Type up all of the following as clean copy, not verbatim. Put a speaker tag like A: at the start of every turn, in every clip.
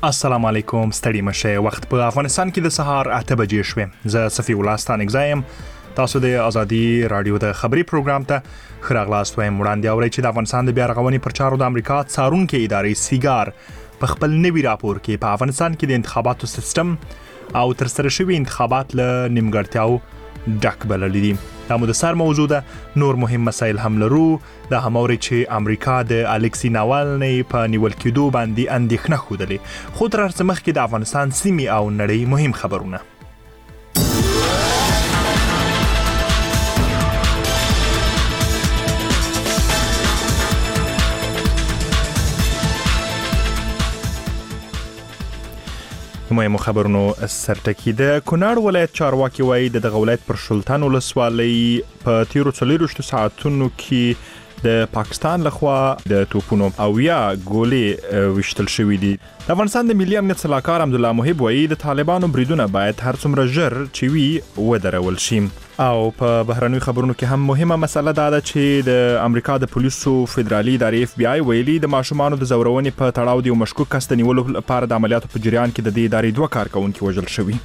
A: السلام علیکم، ستړي مشه. وخت په افغانستان کې د سهار 8 بجې شوې. زه صفی الله ستانک زایم. تاسو د ازادي رادیو د خبري پروګرام ته خراغلاست وایم. وړاندې اورئ چې د افغانستان د بیا رغونې پر چارو د امریکا څارونکو ادارې سیګار په خپل نوي راپور کې په افغانستان کې د انتخاباتو سیستم او ترسره شوي انتخابات له نیمګړتیاو ډک بللي دي. دا مو د سر موضوع ده. نور مهم مسایل هم لرو. د هماوري چې امریکا د الکسی ناوالنی په نیول کېدو باندې اندېښنه ښودلې. خو تر هر څه مخکې د افغانستان سیمې او نړۍ مهم خبرونه. مهمو خبرونو سرټکی. د کونړ ولایت چارواکي وایي د دغه ولایت پر سلطان ولسوالۍ په تیرو 24 ساعتونو کې د پاکستان لخوا د توپونو او یا ګولې وشتل شوې دي. د افغانستان د ملي امنیت صلاحکار حمدالله محب وایي د طالبانو بریدونه باید هر څومره ژر چې وي ودرول شي. او په بهرنیو خبرونو کې هم مهمه مسله ده چې د امریکا د پولیسو فدرالي ادارې FBI ویلي د ماشومانو د زورونې په تړاو د یو مشکوک کس د نیولو لپاره د عملیاتو په جریان کې د دې ادارې 2 کارکونکي وژل شوي.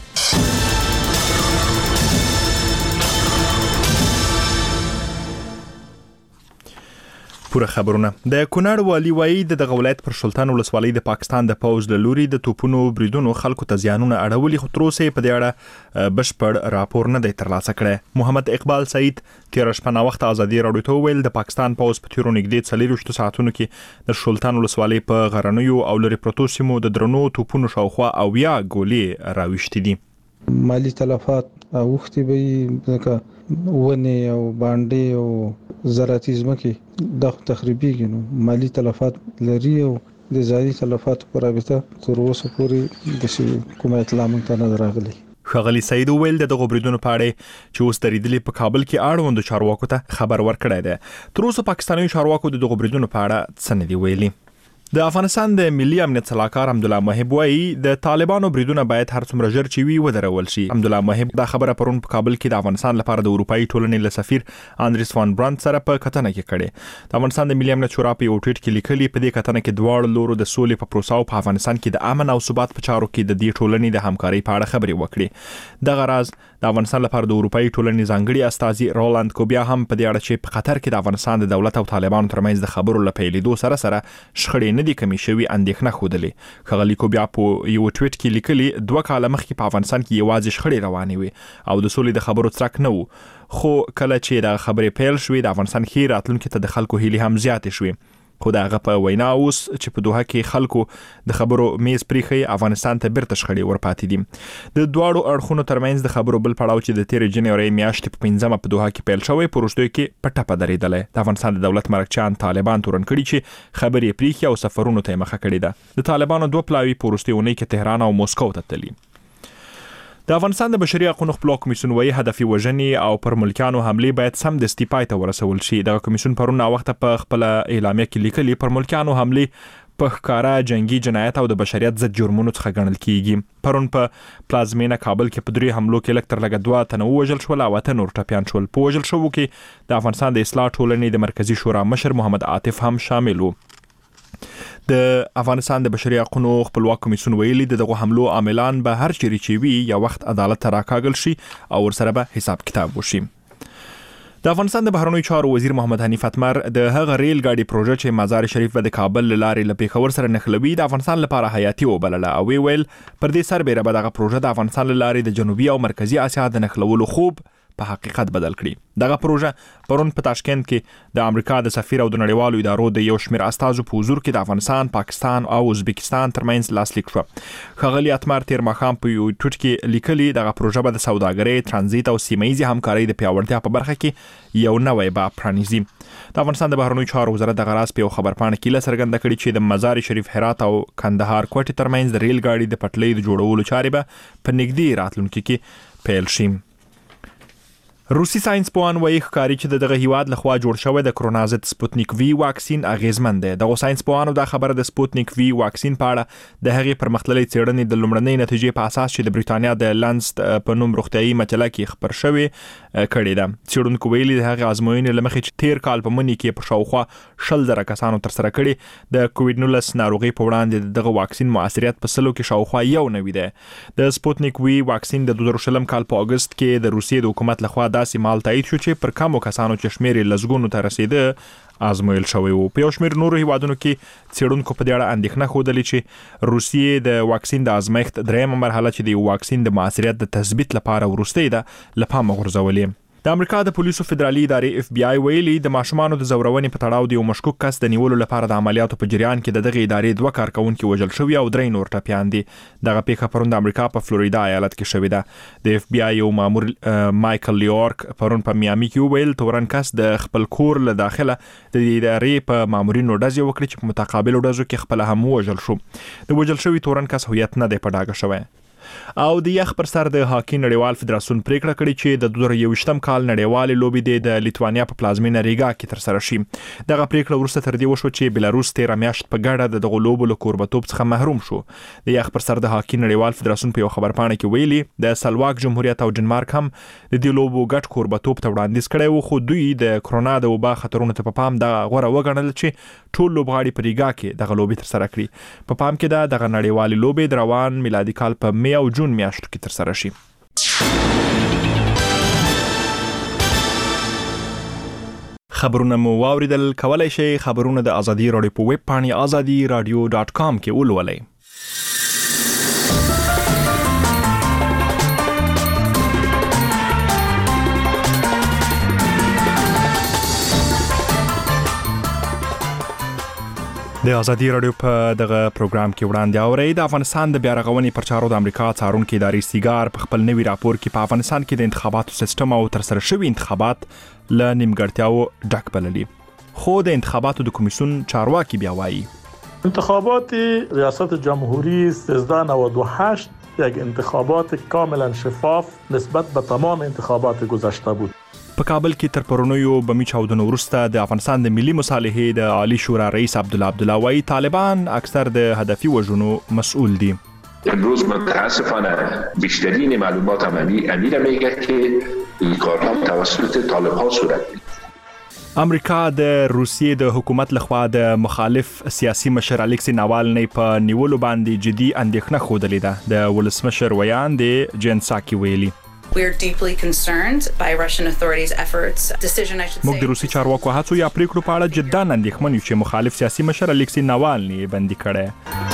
A: پوره خبرونه. د کونړ والی وایي د دغه ولایت پر سلطان ولسوالۍ د پاکستان د پوز له لوري د توپونو بریدونو خلکو ته زیانونه اړولي، خو تر اوسه په دې اړه بشپړ راپور نه دی ترلاسه کړی. محمد اقبال سعید تیر شپه نا وخت ازادي رادیو ته ویل د پاکستان پوز په تیرو نږدې 24 ساعتونو کې د سلطان ولسوالۍ په غرنیو او لري پروتو سیمو د درنو توپونو شاوخوا او یا ګولې راوښتي دي.
B: مالی تلفات اوختي به ځکه ونه او باندې او زراعتي ځمکې د تخریبي نو مالی تلفات لري او د ځایي تلفات پر رابطه تر اوسه پورې د کومه اطلاع مونږ ته نه راغلي.
A: ښاغلي سعید ویل د دغه بریدونو په اړه چې اوس درېدلي په کابل کې اړوندو چارواکو ته خبر ورکړی دی. تر اوسه پاکستاني چارواکو د دغه بریدونو په اړه څه نه دي ویلي. د افغانستان د ملي امنیت صلاحکار حمدالله محب وایي د طالبانو بریدونه باید هر څومره ژر چې وي ودرول شي. حمدالله محب دا خبره پرون په کابل کې د افغانستان لپاره د اروپאי ټولنې له سفیر اندریس وان برانت سره په کتنه کې کړې. د افغانستان د ملي امنیت شورا په یو ټویټ کې لیکلي په دې کتنه کې دواړو لورو د سولې په پروسه او په افغانستان کې د امن او ثبات په چارو کې د دې ټولنې د همکارۍ په اړه خبرې وکړي. دغه راز د افغانستان لپاره د اروپאי ټولنې ځانګړي استازي رولاند کوبیا هم په دې اړه چې په قطر کې د افغانستان د دولت او طالبانو ترمنځ د خبرو لپیلېدو سره شخړې نه دي کمې شوي اندېښنه ښودلې. ښاغلي کوبیا په یو ټویټ کې لیکلي 2 کاله مخکې په افغانستان کې یوازې شخړې روانې وي او د سولې د خبرو څرک نه و، خو کله چې د خبرې پیل شوې د افغانستان ښې راتلونکي ته د خلکو هیلې هم زیاتې شوې. خو د هغه په وینا اوس چې په دوحه کې خلکو د خبرو میز پریخي افغانستان ته بیرته شخړې ورپاتې دي. د دواړو اړخونو ترمنځ د خبرو بل پړاو چې د 13 جنوري میاشتې په 5مه په دوحه کې پیل شوی په وروستیو کې په ټپه درېدلی. د افغانستان د دولت مرکچیان طالبان تورن کړي چې خبرې پریخي او سفرونو ته مخه کړې ده. د طالبانو 2 پلاوي په وروستیو اونۍ کې تهران او مسکو ته تللي. د افغانستان د بشري حقوقو خپلواک کمیسیون وایي هدفي وژنې او پر ملکیانو حملې باید سمدستي پای ته ورسول شي. دغه کمیسیون پرون وخت په خپل اعلامیه کې لیکلي پر ملکیانو حملې په ښکارا جنگي جنایت او د بشریت ضد جرمونو څخه ګڼل کیږي. پرون په پلازمینه کابل کې په 3 حملو کې لکتر لګ 2 تنه وژل شول او 8 نور ټپيان شول. په وژل شوو کې د افغانستان د اصلاح ټولنې د مرکزی شورا مشر محمد عاطف هم شامل وو. د افغانستان د بشري حقوقو خپلواک کمیسیون ویلي دغه حملو عاملان به هر چیرې چې وي یا وخت عدالت ته راکاږل شي او ورسره به حساب کتاب وشي. د افغانستان د بهرنیو چارو وزیر محمد حنیف اتمر د هغه ریل ګاډي پروژه چې مزار شریف د کابل لارې له پیښور سره نښلوي د افغانستان لپاره حیاتي وبلله او ویل پر دې سربېره به دغه پروژه د افغانستان لارې د جنوبي او مرکزی اسیا د نښلولو خوب په حقیقت بدل کړي. دغه پروژه پرون په تاشکند کې د امریکا د سفیر او د نړیوالو ادارو د یو شمېر استازو په حضور کې د افغانستان، پاکستان او ازبکستان ترمنځ لاسلیک شو. ښاغلي اتمر تیر ماښام په یو ټویټ کې لیکلي دغه پروژه به د سوداګرۍ، ترانزیت او سیمه‌ایزې همکارۍ د پیاوړتیا په برخه کې یو نوی باب پرانیزي. د افغانستان د بهرنیو چارو وزارت دغه راز په یو خبرپاڼه کې څرګنده کړې چې د مزار شریف، هرات او کندهار کوټې ترمنځ د ریل ګاډي د پټلۍ د جوړولو چارې به په نږدې راتلونکي کې پیل شي. روسي ساينس پوهان وایي ښکاري چې دغه هیواد لخوا جوړ شوی د کرونا ضد سپوتنیک وی واکسین اغیزمن دی. دغه ساينس پوهانو دا خبره د سپوتنیک وی واکسین په اړه د هغې پرمختللې څېړنې د لومړنۍ نتیجې په اساس چې د بریټانیا د لانست په نوم روغتیايي مجله کې خبر شوی کړې ده. څېړونکو ویلي د هغې ازموینې له مخې چې تیر کال په مني کې په شاوخوا 100,000 کسانو ترسره کړي د کووډ-19 ناروغۍ په وړاندې دغه واکسین موثریت په سلو کې شاوخوا 1 دی. د سپوتنیک وی واکسین د 2020 کال په اگست کې د روسیې د حکومت لخوا داسې مال تایید شو چې پر کمو کسانو چې شمیر لزګونو ته رسیده آزمویل شوی وو. په یو شمیر نورو هیوادونو کې څېړونکو په دې اړه اندېښنه ښودلې چې روسیې د واکسین د ازمایښت دریمه مرحله چې د واکسین د موثریت د تثبیت لپاره وروستۍ ده له پامه غورځولې. د امریکا د پولیسو فدرالي ادارې FBI ویلي د ماشومانو د زورونې په تړاو د یو مشکوک کس د نیولو لپاره د عملیاتو په جریان کې دغه ادارې 2 کارکونکي وژل شوي او 3 نور ټپیان دي. دغه پیښه پرون د امریکا په فلوریدا ایالت کې شوې ده. د FBI یو مامور مایکل لیورک پرون په میامي کې ویل تورن کس د خپل کور له داخله د ادارې په مامورینو ډزې وکړي چې په متقابل ډزو کې خپل هم وژل شو. د وژل شوي تورن کس هویت نه دی په ډاګه شوی. او د یخ پر سر د هاکی نړیوال فدراسیون پریکړه کړې چې د 2021م کال نړیوال لوبې د لیتوانیا په پلازمینه ریګا کې تر سره شي. دغه پریکړه ورسته تر دې وشو چې بلاروس 13 میاشت په ګډه د لوبو له کوربتوب څخه محروم شو. د یخ پر سر د هاکی نړیوال فدراسیون په یو خبرپاڼه کې ویلي د سلواک جمهوریت او ډنمارک هم د دې لوبو ګډ کوربتوب ته وړاندیز کړی وو، خو دوی د کرونا د وبا خطرونو ته په پام د غوړه وګڼل چې ټول لوبغاړي په ریګا کې دغه لوبې تر سره کړي. په پام کې ده دغه نړیوال لوبې د روان میلادي کال په می او جون میاشتو کې تر سره شي. خبرونه مو واوریدل. کولای شئ خبرونه د ازادي رادیو په ویب پاڼې azadiradio.com کې ولولئ. د ازادي رادیو په دغه پروګرام کې وړاندې اورئ. د افغانستان د بیا رغونې پر چارو د امریکا څارونکو ادارې سیګار په خپل نوي راپور کې په افغانستان کې د انتخاباتو سیستم او ترسره شوي انتخابات له نیمګړتیاو ډک بللي. خو د انتخاباتو د کمیسیون چارواکي بیا وایي
C: انتخابات ریاست جمهوری 1398 یک انتخابات کاملا شفاف نسبت به تمام انتخابات گذشته بود.
A: په کابل کې تر پرونیو بمی چاودنو وروسته د افغانستان د ملي مصالحې د عالی شورا رئیس عبدالله وایي طالبان اکثر د هدفي وژنو مسئول دي.
D: امروز متاسفانه بیشترین معلومات امیر میگه که این کارها توسط طالبان صورت میگیره.
A: امریکا د روسیې د حکومت لخوا د مخالف سیاسي مشر الکسی ناوالنی په نیولو باندې جدي اندېښنه ښودلې ده. د ولسمشر ویان د جنساکي ویلي
E: We're deeply concerned by Russian authorities' efforts. Decision I should say.
A: موږ د روسي چارواکو هڅو یا پریکړو په اړه جدا اندېښمن یو چې مخالف سیاسي مشر الکسی ناوالنی بندي کړي.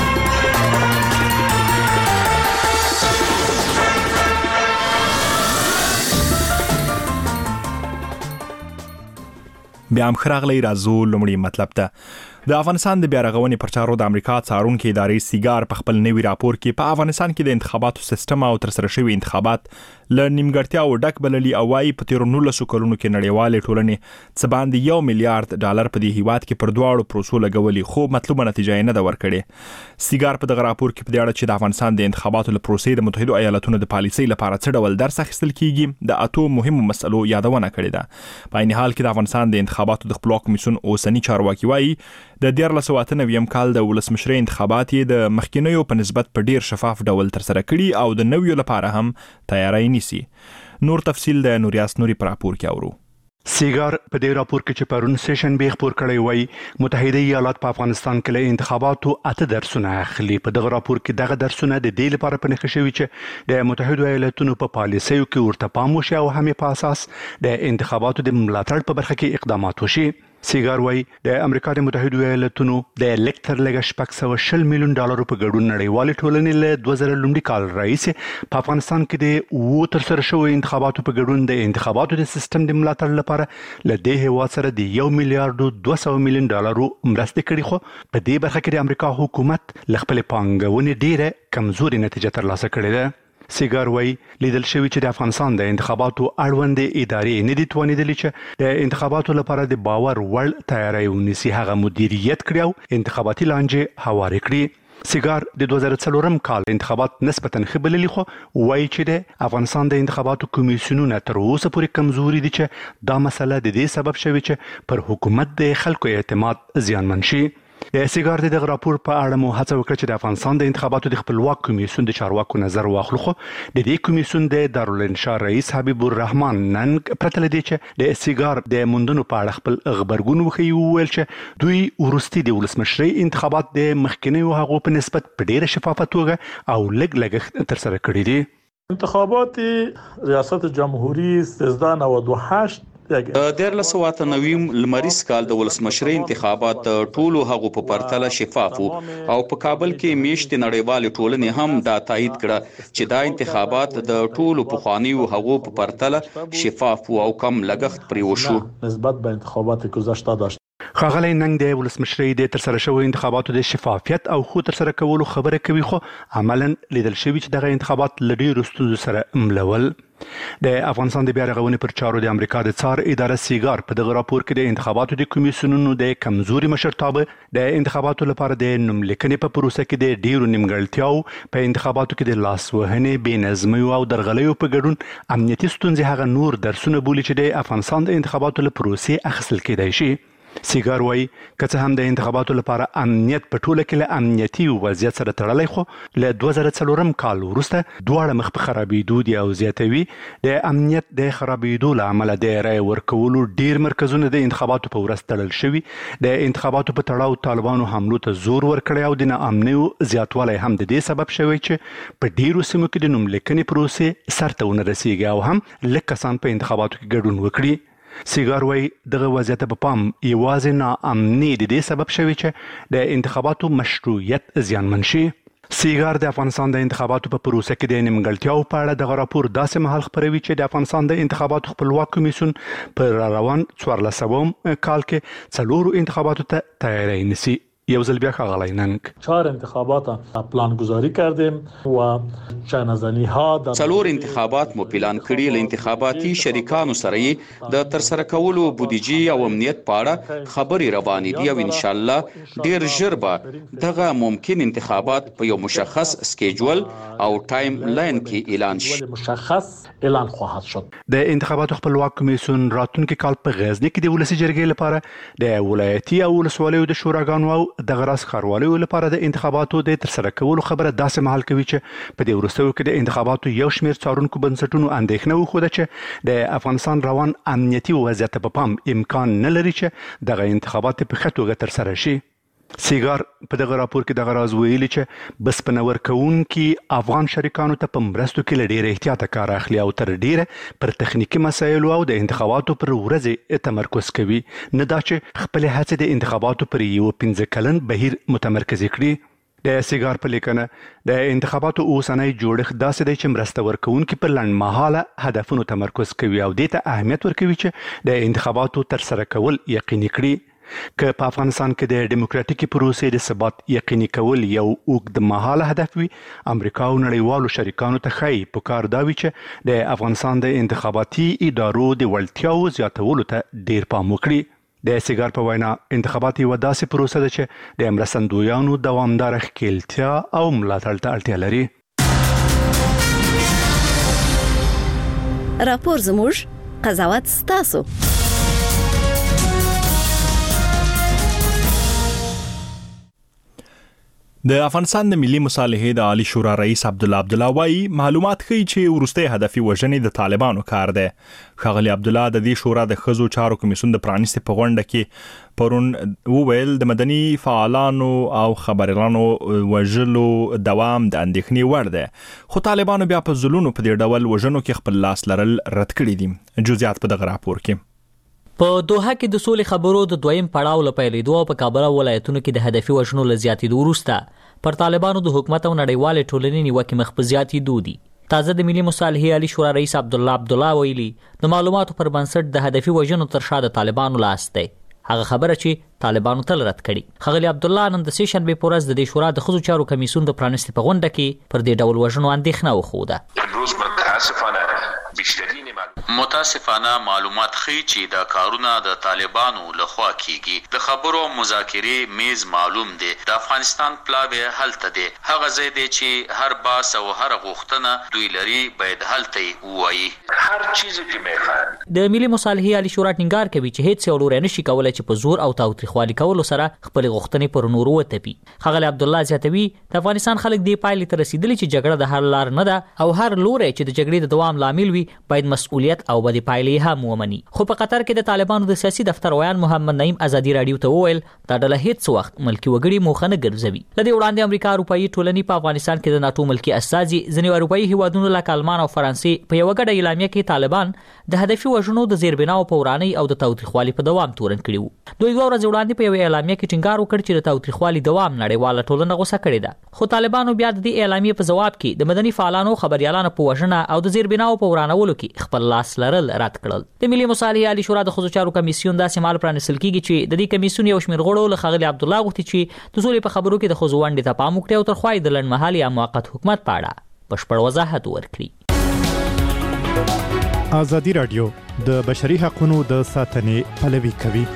A: بیا هم خراغلی رازو لومړی مطلب ده. د افغانستان د بیا رغونې پر چارو د امریکا څارونکو ادارې سیګار په خپل نوي راپور کې په افغانستان کې د انتخاباتو سیستم او ترسره شوي انتخابات له نیمګړتیاو ډک بللي او وايي په تیرو 19 کلونو کې نړیوالې ټولنې څه باندې $1 میلیارډ په دې هیواد کې پر دواړو پروسو لګولي، خو مطلوبه نتیجه نه ده ورکړې. سیګار په دغه راپور کې په دې اړه چې د افغانستان د انتخاباتو له پروسې د متحده ایالاتونو د پالیسۍ لپاره څه ډول درس اخیستل کیږي د اتو مهمو مسلو یادونه کړې ده. په عین حال کې د افغانستان د انتخاباتو د خپلواک کمیسیون اوسنی چارواکي وايي د 1998 کال د ولسمشرۍ انتخابات د مخکینیو په نسبت په ډیر شفاف ډول ترسره کړي او د نویو لپاره هم تیاری نیسي. نور تفصیل د نوریاس نوري پر راپور کې اورو.
F: سیګار په دې راپور کې چې پرون سیشن به خبر کړی وای متحده ایالات په افغانستان کې له انتخاباتو 8 درسونه اخلي. په دغه راپور کې دغه درسونه د دې لپاره پنځه شوي چې د متحده ایالاتونو په پالیسیو کې ورته پام وشي او هم په اساس د انتخاباتو د ملاتړ په برخه کې اقدامات وشي. سیګار وای د امریکا د متحده ایالاتونو د الکتر لګ $620 میلیون په ګډون نړیوالې ټولنې له 2000 لومړي کال راهیسې په افغانستان کې د ترسره شوی انتخاباتو په ګډون د انتخاباتو د سیستم د ملاتړ لپاره له دې هیواد سره د $1 میلیارډ 200 میلیون مرستې کړې، خو په دې برخه کې د امریکا حکومت له خپل پانګونې ډیره کمزوري نتیجه ترلاسه کړې ده. سیګار وای لیدل شوی چې د افغانستان د انتخاباتو اړوند ادارې نه دي توانیدلې چې د انتخاباتو لپاره د باور وړ تیاری ونیسي، هغه مدیریت کړی او انتخاباتي لانجې هوارې کړي. سیګار د 2004 کال انتخابات نسبتاً ښه بللي خو وایي چې د افغانستان د انتخاباتو کمیسیونونه تر اوسه پورې کمزوري دي چې دا مسله د دې سبب شوي چې پر حکومت د خلکو اعتماد زیانمن شي. سیګار د دغه راپور په اړه مو هڅه وکړه چې د افغانستان د انتخاباتو د خپلواک کمیسیون د چارواکو نظر واخلو، خو د دې کمیسیون د دارالانشا رئیس حبیب الرحمن ننګ پرته لدی چې د سیګار د موندنو په اړه خپل خبرګون وښیي، وویل چې دوی وروستي د ولسمشرۍ انتخابات د مخکینیو هغو په نسبت په ډیره شفافه توګه او لږ لګښت ترسره کړي دي.
C: انتخابات ریاست جمهوری 1398
G: د 1498 لمریز کال د ولسمشرۍ انتخابات ټولو هغو په پرتله شفاف او په کابل کې میشت نړیوال ټولنې هم دا تایید کړه چې دا انتخابات د ټولو پخوانیو هغو په پرتله شفاف او کم لګښت پرې وشو.
C: نسبت به انتخابات گذشته داشت.
F: ښاغلی ننګ د ولسمشرۍ د ترسره شویو انتخاباتو د شفافیت او ښه ترسره کولو خبره کوي، خو عملاً لیدل شوي چې دغه انتخابات له ډېرو ستونزو سره ملول. د افغانستان د بیا رغونې پر چارو د امریکا د څار اداره سیګار په دغه راپور کې د انتخاباتو د کمیسیونونو د کمزوري مشرتابه، د انتخاباتو لپاره د نوملیکنې په پروسه کې د ډیرو نیمګړتیاو، په انتخاباتو کې د لاسوهنې، بې نظمیو او درغلیو په ګډون امنیتي ستونزې هغه نور درسونه بولي چې د افغانستان د انتخاباتو له پروسې اخیستل کېدای شي. سیګار وایي که څه هم د انتخاباتو لپاره امنیت په ټوله کې له امنیتي وضعیت سره تړلی، خو له 2004 کال وروسته دواړه مخ په خرابېدو دي او زیاتوي د امنیت د خرابېدو له امله د رایې ورکولو ډیر مرکزونه د انتخاباتو په ورځ تړل شوي، د انتخاباتو په تړاو طالبانو حملو ته زور ورکړی او د ناامنیو زیاتوالی هم د دې سبب شوی چې په ډیرو سیمو کې د نوملیکنې پروسې سرته ونه رسیږي او هم لږ کسان په انتخاباتو کې ګډون وکړي. سیګار وایي دغه وضعیت په پام یوازې ناامني د دې سبب شوی چې د انتخاباتو مشروعیت زیانمن شي. سیګار د افغانستان د انتخاباتو په پروسه کې د نیمګړتیاو په اړه دغه راپور داسې مهال خپروي چې د افغانستان د انتخاباتو خپلواک کمیسیون پر روان 1400 کال کې 4 انتخاباتو ته تیاری نیسي. یو ځل بیا ښاغلی ننګ
C: 4 انتخابات پلان گذاری کردیم و چندزنی ها
G: 4 انتخابات مو پلان کړي، له انتخاباتي شریکانو سره د ترسره کولو بودیجې او امنیت په اړه خبرې روانې دي او ان شاء الله ډیر ژر به دغه ممکن انتخابات په یو مشخص سکیجول او ټایم لاین کې اعلان شي.
C: مشخص اعلان خواهد شد.
F: د انتخاباتو خپلواک کمیسیون راتلونکي کال په غزني کې د ولسي جرګې لپاره د ولایتي او ولسوالیو د شوراګانو او دغه راز ښاروالیو لپاره د انتخاباتو د ترسره کولو خبره داسې مهال کوي چې په دې وروستیو کې د انتخاباتو یو شمېر څارونکو بنسټونو اندېښنه وښوده چې د افغانستان روان امنیتي وضعیت په پام امکان نه لري چې دغه انتخابات په ښه توګه ترسره شي. سیګار په دغه راپور کې دغه راز ویلي چې بسپنه ورکوونکي افغان شریکانو ته په مرستو کې له ډېره احتیاطه کار اخلي او تر ډېره پر تخنیکي مسایلو او د انتخاباتو پر ورځې تمرکز کوي، نه دا چې خپلې هڅې د انتخاباتو پر یو 15 کلن بهیر متمرکز کړي. د سیګار په لیکنه د انتخاباتو اوسنی جوړښت داسې دی چې مرسته ورکوونکي پر لنډمهاله هدفونو تمرکز کوي او دې ته اهمیت ورکوي چې د انتخاباتو ترسره کول یقیني کړي. که په افغانستان کې د دیموکراتیکي پروسې د ثبات یقیني کول یو اوږدمهاله هدف وي، امریکا او نړیوالو شریکانو ته ښایي پکار دا وي چې د افغانستان د انتخاباتي ادارو د وړتیاو زیاتولو ته ډیر پام وکړي. د سیګار په وینا انتخابات یوه داسې پروسه ده چې د مرستندویانو دوامداره ښکیلتیا او ملاتړ ته اړتیا لري.
H: راپور زموږ، قضاوت ستاسو.
A: د افغانستان د ملي مصالحې د عالی شورا رئیس عبدالله وايي معلومات ښیي چې وروستي هدفي وژنې د طالبانو کار دی. ښاغلی عبدالله د دې شورا د ښځو چارو کمیسیون د پرانیستې په غونډه کې پرون وویل د مدني فعالانو او خبريالانو وژلو دوام د اندېښنې وړ دی، خو طالبانو بیا په ځلونو په دې ډول وژنو کې خپل لاس لرل رد کړي دي. جزئیات په دغه راپور کې.
I: په دوحه کې د سولې خبرو د دویم پړاو لپاره په کابل ولایتونو کې د هدفي وژنو له زیاتېدو وروسته پر طالبانو د حکومت او نړیوالې ټولنې نیوکې مخ په زیاتېدو دي. تازه د ملي مصالحې عالی شورا رئیس عبدالله ویلي د معلوماتو پر بنسټ د هدفي وژنو تر شا د طالبانو لاس دی، هغه خبره چې طالبانو تل رد کړي. ښاغلی عبدالله نن د سې شنبې په ورځ د دې شورا د ښځو چارو کمیسیون د پرانیستې په غونډه کې پر دې ډول وژنو اندېښنه وښوده.
D: امروز متاسفانه بیشترین
G: متاسفانه معلومات ښیي چې دا کارونه د طالبانو لخوا کیږي. د خبرو مذاکرې میز معلوم دی. د افغانستان پلاوی هلته دی. هغه ځای دی چې هر باس او هر غوښتنه دوی لري باید هلته ووایي.
D: هر چیزی چې میخوان
I: د ملي مصالحې عالی شورا ټینګار کوي چې هیڅ یو لوري نشي کولای چې په زور او تاوتریخوالي کولو سره خپل غوښتنې پر نورو وتپي. ښاغلی عبدالله زیاتوي د افغانستان خلک دې پایلې ته رسیدلي چې جګړه د هر لار نه ده او هر لوري چې د جګړې د دوام لامل وي باید مسؤلیت او بدی پایلې هم ومني. خو په قطر کې د طالبانو د سیاسي دفتر ویان محمد نعیم ازادي رادیو ته وویل دا ډله هیڅ وخت ملکی وګړي موخه نه ګرځوي. لدې وړاندې امریکا اروپایي ټولنې په افغانستان کې د ناتو ملکی اساسي ځینې اروپایي هیوادونو لکه آلمان او فرانسې په یو غټه اعلامیه کې طالبان د هدفي وژنو د زیربناو په ورانۍ او د تاوتریخوالي په دوام تورن کړي وو. دوی دوه ورځې وړاندې په یو اعلامیه کې ټینګار وکړ چې د تاوتریخوالي دوام نړیواله ټولنه غوسه کړې ده. خو طالبانو بیا د دې اعلامیې په جواب کې د مدني فعالانو خبريالانو په وژنه او د زیربناو په ورانولو کې خپل لاس لرل رد کړل. د ملي مصالحې عالی شورا د خصوصي چارو کمیسیون داسې مال پرانیستل کیږي چې د دې کمیسیون یو شمېر غړو له ښاغلي عبدالله غوښتي چې د سولې په خبرو کې د ښځو ونډې ته پام وکړي او تر خوا یې د لنډمهالي یا موقت حکومت په اړه بشپړ وضاحت ورکړي.
J: ازادي رادیو د بشري حقوقو د ساتنې پلوي کوي.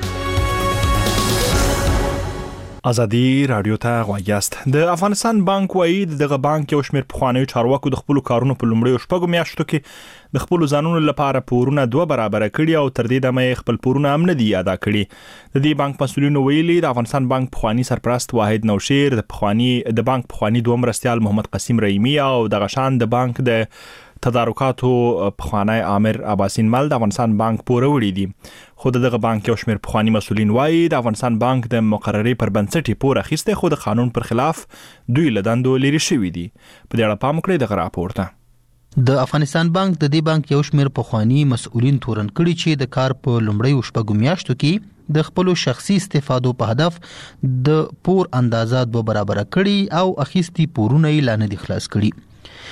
A: ازادي رادیو ته غواړئ. د افغانستان بانک وایي دغه بانک یو شمېر پخوانیو چارواکو د خپل کارونو په لومړیو شپږو میاشتو کې د خپل ځانونو لپاره پورونه 2 برابر کړي او تر دې دمه خپل پورونه هم نه دي ادا کړي. د دې بانک مسؤلینو ویلي د افغانستان بانک پخوانی سرپرست واحد نوشیر د بانک پخوانی دوه مرستیال محمد قسیم رحیمی او د غشان د بانک د تدارکاتو پخوانی عامر عباسین مل د افغانستان بانک پوره وړي دي. خو دغه بانک یو شمېر پخوانی مسؤلین وایي د افغانستان بانک د مقررې پر بنسټ پوره اخیسته خو د قانون پر خلاف دوی له دندو لري شوي دي. په دې اړه پام وکړئ دغه راپور ته.
K: د افغانستان بانک د دې بانک یو شمېر پخوانی مسؤلین تورن کړي چې د کار په لومړیو شپږو میاشتو کې د خپل شخصي استفادو په هدف د پور اندازه 2 برابر کړي او اخیستي پورونه یې لا نه دي خلاص کړي.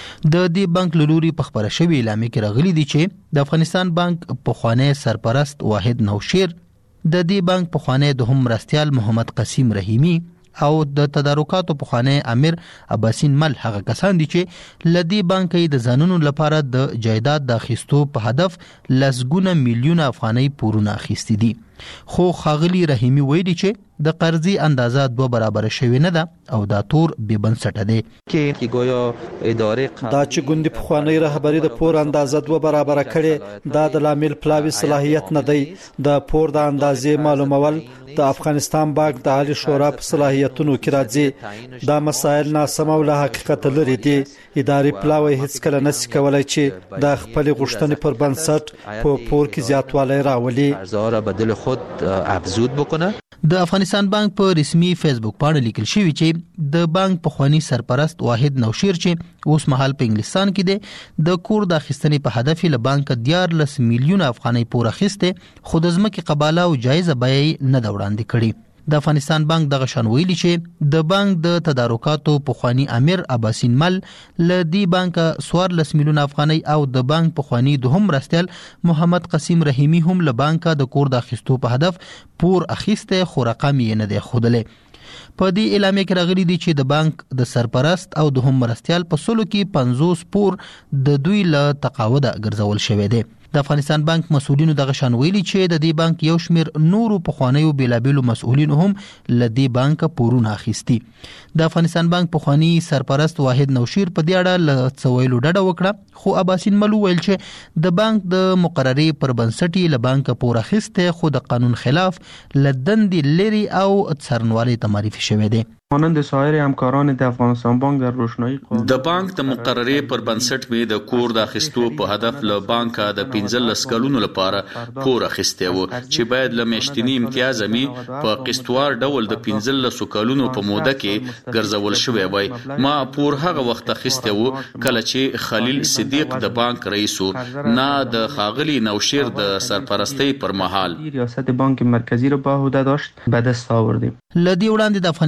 K: د دې بانک لوري په خبره شوی اعلامیه کې راغلي دي چې د افغانستان بانک پخوانی سرپرست واحد نوشیر د دې بانک پخوانی دوهم مرستیال محمد قسیم رحیمی او د تدارکاتو پخوانی عامر عباسین مل هغه کسان دي چې لدی بانک د ځانونو لپاره د جایداد د اخیستو په هدف لسګونه میلیونه افغاني پورونه اخیستي دي. خو ښاغلي رحیمی وایي چې د قرضې اندازه 2 برابر شوی نه ده او دا تور بې بنسټه دی.
L: کې ګویا ادارې دا چې ګوندي پخوانی رهبری د پور اندازه 2 برابر کړي دا د لامل پلاوی صلاحیت نه دی. د پور د اندازې معلومول د افغانستان بانک د عالی شورا په صلاحیتونو کې راځي. دا مسایل ناسم او له حقیقت لري دي. اداري پلاوی هیڅ کله نشي کولای چې د خپل غوښتنې پر بنسټ په پور کې زیاتوالی راولي.
M: ارزها بدل خود افزود بکنه.
K: د افغانستان بانک په رسمي فیسبوک باندې لیکل شوی چې د بانک پخوانی سرپرست واحد نوشیر چې اوس مهال په انګلستان کې دی د کور د اخیستنې په هدف له بانک 14 میلیونه افغاني پور اخیسته خو د ځمکې قباله او جایزه بیه نه وړاندې کړي. د افغانستان بانک دغه شان ویلي چې د بانک د تدارکاتو پخوانی عامر عباسین مل لدی بانک 14 میلیونه افغاني او د بانک پخوانی دوهم مرستیال محمد قسیم رحیمی هم له بانک د کور د اخیستو په هدف پور اخیسته خو رقم یې نه دی ښودلی. په دې اعلامیه کې راغلي دي چې د بانک د سرپرست او دوهم مرستیال په سلو کې 50 پور د دوی له تقاعد ګرځول شوی دی. د افغانستان بانک مسؤلینو دغه شان ویلي چې د دې بانک یو شمېر نورو پخوانیو بیلابیلو مسؤلینو هم له دې بانک پورونه اخیستي. د افغانستان بانک پخوانی سرپرست واحد نوشیر په دې اړه له څویلو ډډه وکړه خو عباسین مل ویل چې د بانک د مقررې پر بنسټ له بانک پور اخیسته خو د قانون خلاف لدند لري او څرنوالي ته معرفي شوی دی.
N: مانند سایر همکاران د افغانستان بانک در روشنایی
G: د بانک د مقررې پر بنسټ به د کور د اخیستو په هدف له بانک د 15 کلونو لپاره پور اخیسته و چې باید له میاشتنی امتیاز می په قسطوار ډول د 15 کلونو په موده کې ګرځول شوی وای. ما پور هغه وخت اخیسته و کله چې خلیل صدیق د بانک رئیس نه د خاغلی نوشیر د سرپرستی پر مهال
N: ریاست بانک مرکزی رو به عهده داشت به دست آوردیم.
K: لدی وړاندې د افغانستان د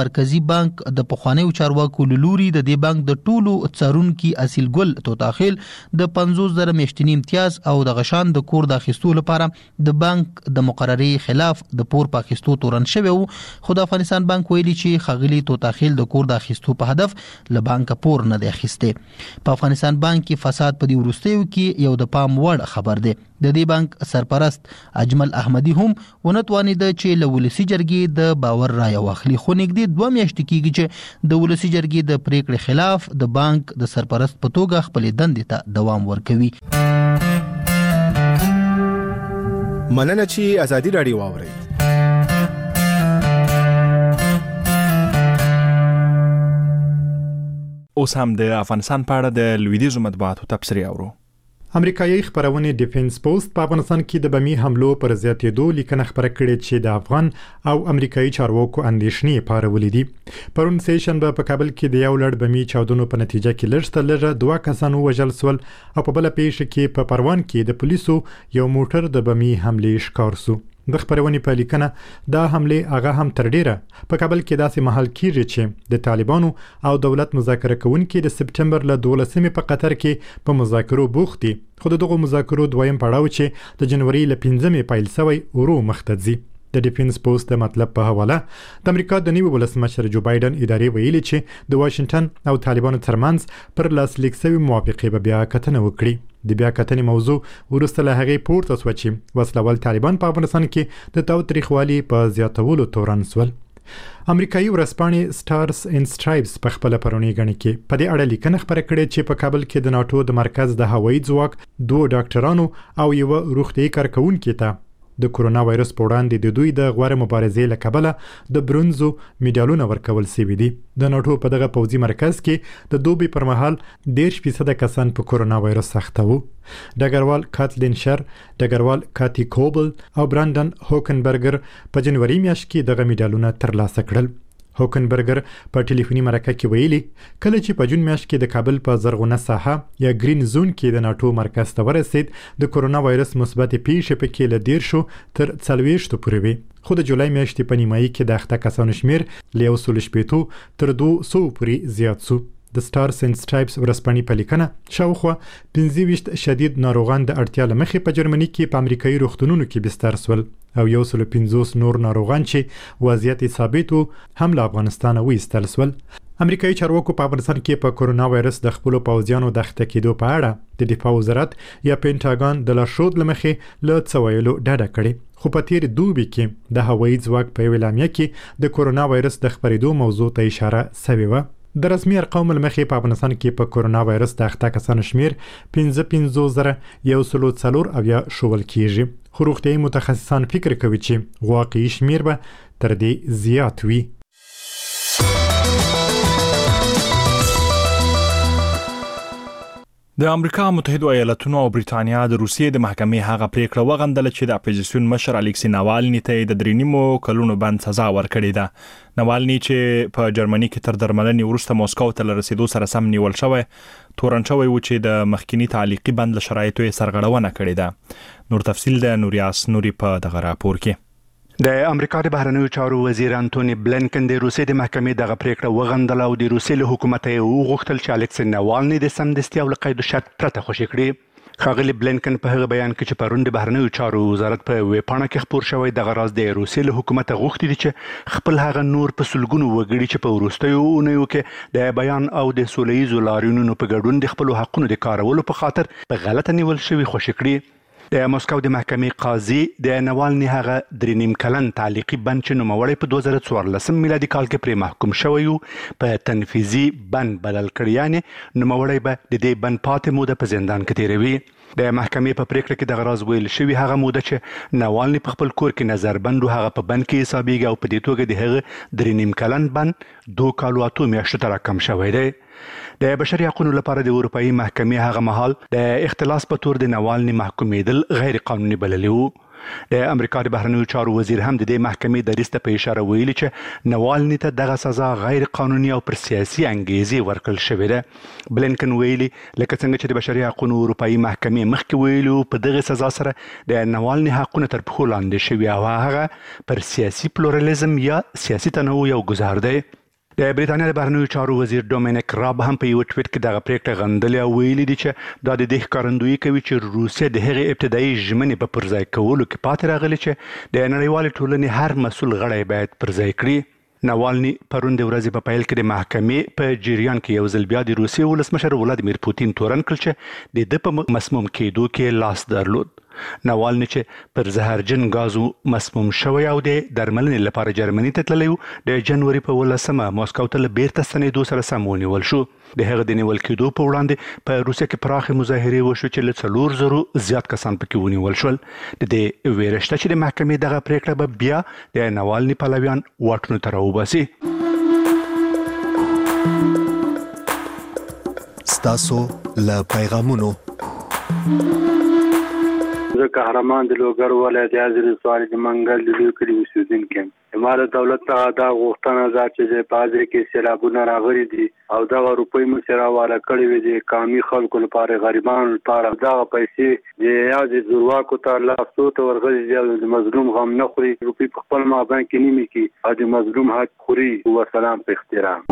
K: مرکزی بانک د پخوانیو چارواکو لوري د دې بانک د ټولو څارونکو اصیل ګل توتاخیل د 50,000 میاشتنی امتیاز او د غشان د کور د اخیستو لپاره د بانک د مقرري خلاف د پور پاکستو تورن شوی وو. خو د افغانستان بانک ویلي چې خغلی توتاخیل د کور د اخیستو په هدف له بانک پور نه دی اخیسته. په افغانستان بانک کې فساد په دې ورستیو کې یو د پام وړ خبر دی. د دې بانک سرپرست اجمل احمدی هم ونتوانید چې له ولسی جرګې د باور رای واخلي. خو نږدې 2 میاشتې کېږي چې د ولسی جرګې د پریکړې خلاف د بانک د سرپرست په توګه خپل دندې ته دوام ورکوي.
O: مننه چې ازادي رادیو واوري.
A: اوس هم د افغانستان په اړه د لویدیځو مطبوعاتو تبصرې اورو.
J: امریکایي خبرونه ډیفنس پوسټ په افغانستان کې د بمی حملو پر زیاتېدو لیکنه خبره کړې چې د افغان او امریکایي چارواکو اندېښنې پارولې دي. پرون سیشن په کابل کې د یو لړ بمی چاودنو په نتیجه کې لږ 2 کسان وژل شول او په بل پیښه کې په پروان کې د پولیسو یو موټر د بمی حملې ښکار شو. د خبرونې په لیکنه دا حمله هغه هم تر ډیره په کابل کې داسې محل کېږي چې د طالبانو او دولت مذاکره کوونکي د سپټمبر له 12مې په قطر کې په مذاکرو بوخت دي. خو دغه مذاکرو دویم پړاو چې د جنوري له 15مې پیل شوی ورو مخته ځي. د ډیفنس پوسټ د مطلب په حواله د امریکا د نیو ولسمشر جو بایدن ادارې ویلي چې د واشنگټن او طالبانو ترمنځ پر لاسلیک شوی موافقه به بیا کتنه وکړي. د بیا کتنې موضوع ورسته له هغې پورته شوه چې وسلوال طالبان په افغانستان کې د تاوتریخوالي په زیاتولو تورن شول. امریکایي ورځپاڼې سټارز اینډ سټرایپس په خپل پرونی غنی کې په دې اړه لیکنه خبره کړې چې په کابل کې د ناتو د مرکز د هوایي ځواک 2 ډاکټرانو او یو روغتیايي کارکونکو ته د کورونا وایرس په وړاندې د دوی د غوړه مبارزې له کبله د برونزو میډالونه ورکول شوي دي. د ناتو په دغه پوځي مرکز کې د دوبي پر مهال 10% کسان په کورونا وایرس اخته وو. ډګروال کاتلین شر، ډګروال کاتی کوبل او براندن هوکنبرګر په جنوري میاشت کې دغه میډالونه ترلاسه کړل. هوکنبرګر په ټلیفوني مرکه کې ویلي کله چې په جون میاشت کې د کابل په زرغونه ساحه یا گرین زون کې د ناتو مرکز ته ورسید د کورونا وایرس مثبت پیښې په کې له 10 تر 40 پورې وي. خو د جولای میاشتې په نیمایي کې د اخته کسانو شمیر له 180 تر 200 پورې زیات شو. د سټارز اینډ سټرایپس ورځپاڼې په لیکنه شاوخوا 25 شدید ناروغان د اړتیا له مخې په جرمني کې په امریکایي روغتونونو کې بستر شول او 150 نور ناروغان چې وضعیت ثابت وو هم له افغانستان وایستل شول. امریکایي چارواکو په افغانستان کې په کورونا وایرس د خپل پوځیانو د اخته کېدو په اړه د دفاع وزارت یا پینټاګان د لارښود لمخې له څوایلو ډډه کړې. خو په تیر دوبي کې د هوایي ځواک په اعلامیه کې د کورونا وایرس د خپرېدو موضوع ته اشاره شوې وه. د رسمي ارقامو لمخې په افغانستان کې په کورونا وایرس د اخته کسانو شمیر 15,104 شوول کېږي. خو روغتیايي متخصصان فکر کوي چې واقعي شمیر به تر دې زیات وي.
A: د امریکا متحده ایالاتونو او بریټانیا د روسیې د محکمې هغه پریکړه وغندله چې د اپوزیسیون مشر الیکسی ناوالني ته د 3 کلونو بند سزا ورکړې ده. ناوالني چې په جرمني کې تر درملنې وروسته موسکو ته رسیدو سره سم نیول شوی تورن شوی و چې د مخکینی تعلیقي بند له شرایطو سرغړونه کړې ده. نور تفصیل د نوریاس نوري په دغه راپور کې.
F: د امریکا د بهرنیو چارو وزیر انټونی بلینکن د روسیې د محکمې دغه پریکړه وغندله او د روسیې له حکومت یې وغوښتل چې الیکسی ناوالني د سمدستي او له قید و شرط پرته خوشي کړي. ښاغلي بلینکن په هغه بیان کې چې پرون د بهرنیو چارو وزارت په ویبپاڼه کې خپور شوی دغه راز د روسیې له حکومت غوښتي دي چې خپل هغه نور په سلګونو وګړي چې په وروستیو اونیو کې د بیان او د سولهییزو لاریونونو په ګډون د خپل حقونو د کارولو په خاطر په غلطه نیول شوي خوشي کړي. د موسکو د محکمې قاضي د ناوالني هغه 3 کلن تعلیقي بند چې نوموړی په 2014 میلادي کال کې پرې محکوم شوی و په تنفیذي بند بدل کړی، یعنې نوموړی به د دې بند پاتې موده په زندان کې تیروي. د محکمې په پریکړه کې دغه راز ویل شوی هغه موده چې ناوالني په خپل کور کې نظربند هغه په بند کې حسابېږي او په دې توګه د هغه 3 کلن بند 2 کالو 8 میاشتو ته راکم شوی دی. د بشري حقوقو لپاره د اروپאי محکمې هغه مهال د اختلاس په تور د ناوالني محکومېدل غیر قانوني بللی وو. د امریکا د بهرنیو چارو وزیر هم د دې محکمې دریځ ته په اشاره ویلي چې نوالني ته دغه سزا غیر قانوني او پر سیاسي انګیزې ورکړل شوې ده. بلینکن ویلي لکه څنګه چې د بشري حقوقو اروپایي محکمې مخکې ویلو په دغه سزا سره د نوالني حقونه تر پښو لاندې شوي او هغه پر سیاسي پلورالېزم یا سیاسي تنوع یو ګزار دی. د بریتانیا د بهرنیو چارو وزیر ډومینیک راب هم په یو ټویټ کې دغه پریکړه غندلې او ویلي دي چې دا د دې ښکارندویي کوي چې روسیه د هغې ابتدایي ژمنې په پرځای کولو کې پاتې راغلي چې د نړیوالې ټولنې هر مسؤل غړی باید پرځای کړي. نوالني پرون د ورځې په پیل کې د محکمې په جریان کې یو ځل بیا د روسیې ولسمشر ولادیمیر پوتین تورن کړ چې د ده په مسموم کېدو کې لاس درلود. نوالني چې پر زهرجن غازو مسموم شوی او د درملنې لپاره جرمني ته تللی و د جنوري په 18 ماسکو ته بیرته ستنېدو سره سم ونیول شو. د هغه د نیول کېدو په وړاندې په روسیه کې پراخې مظاهرې وشو چې له 4,000 زیات کسان پکې ونیول شول. د دې ویره شته چې د محکمې دغه پریکړه به بیا د نوالني پلویان واټونو ته راوباسي.
P: ستاسو له پیغامونو
Q: زه قهرمان د لوګر ولایت یازل سوال د منګل د لوی کلی اوسیدونکو یم. امارت دولت ته دا غوښتنه ده چې په حاضر کې سیلابونه راغلي دي او دا روپۍ مسره والا کړی وي د قومي خلکو لپاره غریبانو لپاره دا پیسې د یاد زورواکو ته لاسو ته ورغلي د مظلوم غم نه خوري روپۍ په خپل مابین کې نیمه کې او د مظلوم حق خوري. وسلام په احترام.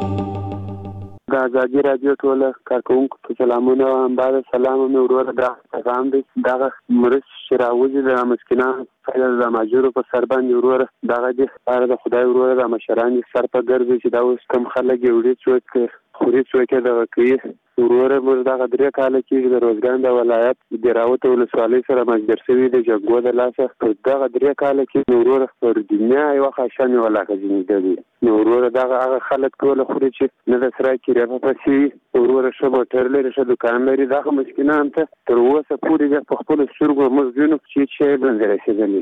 R: د ازادي رادیو ټول کارکونکو ته سلامونه او بعد سلام مې ورور دا پیغام دی دا مرش شراوزي د مسکینانو د ماجورو په سر باندې ورور دا د لپاره د خدای ورور د مشران سر په ګرځي چې دا اوس کم خلک یوړي څوک خوري څوک دا کوي ورور موږ دا غدري کال کې د روزګان د ولایت د راوته ولسوالۍ سره مجبور شوی د جګو د لاسه دا غدري کال کې ورور پر دنیا یو خاصه ولا غزنی دی ورور دا هغه خلک ټول خوري چې نه د سره کې راپسې ورور شبو ټرلر شه دکان لري دا مسکینان ته تر اوسه پورې په خپل سرګو مزګونو چې بنځره شي.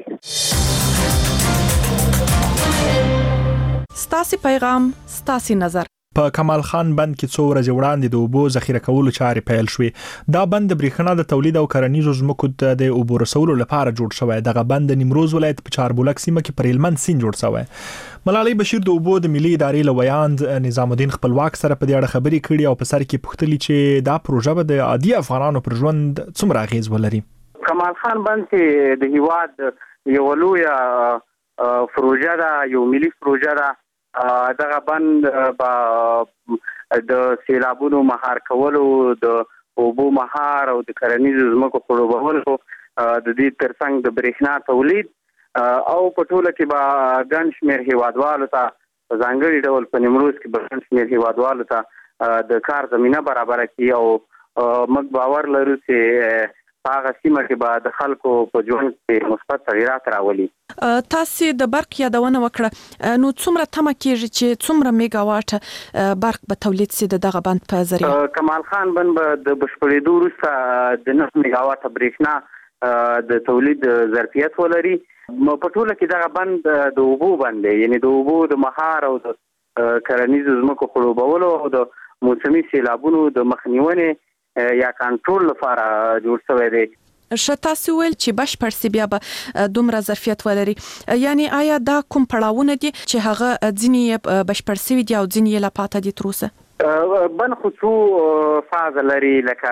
S: ستاسي پیغام ستاسي نظر.
A: په کمال خان بند کې څو ورځې وړاندې د اوبو ذخیره کولو چارې پیل شوې. دا بند د برېښنا د تولید او کرنیزو ځمکو ته د اوبو رسولو لپاره جوړ شوی. دغه بند د نیمروز ولایت په چاربولک سیمه کې پر هلمند سیند جوړ شوی. ملالۍ بشیر د اوبو د ملي ادارې له ویاند نظام الدین خپلواک سره په دې اړه خبرې کړې او په سر کې پوښتلي چې دا پروژه به د عادي افغانانو پر ژوند څومره اغیز ولري.
T: کمال خان بند چې د هیواد یو لویه پروژه ده یو ملي پروژه ده. دغه بند د سیلابونو مهار کولو د اوبو مهار او د کرنیزو ځمکو خړوبولو د دې ترڅنګ د برېښنا تولید او په ټوله کې به ګڼ شمېر هیوادوالو ته په ځانګړي ډول په نیمروز کې به ګڼ شمېر هیوادوالو ته د کار زمینه برابره کړي او موږ باور لرو چې هغه سیمه کې به د خلکو په ژوند کې مثبت تغیرات راولي.
S: تاسو د برق یادونه وکړه نو څومره تمه کېږي چې څومره میگا واټ برق به تولید سي دغه بند په ذریعہ؟
T: کمال خان بند به د بشپړېدو وروسته د 9 میگا واټ برېښنا د تولید ظرفیت ولري. په ټوله کې دغه بند د اوبو بند دی یعنی د اوبو د مهار او د کرنیزو ځمکو خړوبولو او د موسمي سیلابونو د مخنیونې یا کنټرول لپاره جوړ شوی دی.
S: تاسو ویل چې بشپړ سی بیا به دومره ظرفیت ولري یعنی آیا دا کوم پړاوونه دي چې هغه ځینې بشپړ سوي دي او ځینې لا پاتې دي تر اوسه؟
T: بن خصو فاز لري لکه